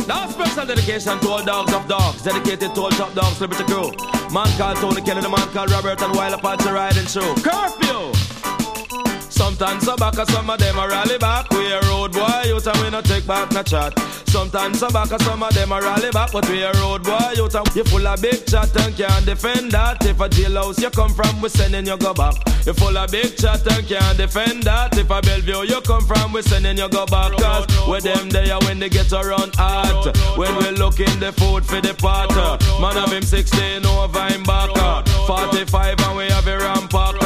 Now special dedication to all dogs of dogs, dedicated to all top dogs, liberty crew. Man called Tony Kelly, the man called Robert, and while Apache riding show. Curfew! Sometimes so back, some of them a rally back. We a road boy, youth and we no take back no chat. Sometimes so back, some of them a rally back, but we a road boy, youth and you full of big chat and can't defend that. If a jailhouse you come from, we sending you go back. You full of big chat and can't defend that. If a Bellevue you come from, we sending you go back. Cause with them there when they get around hot. When we looking the food for the pot. Man have him 16 over him back. 45 and we have a rampacker.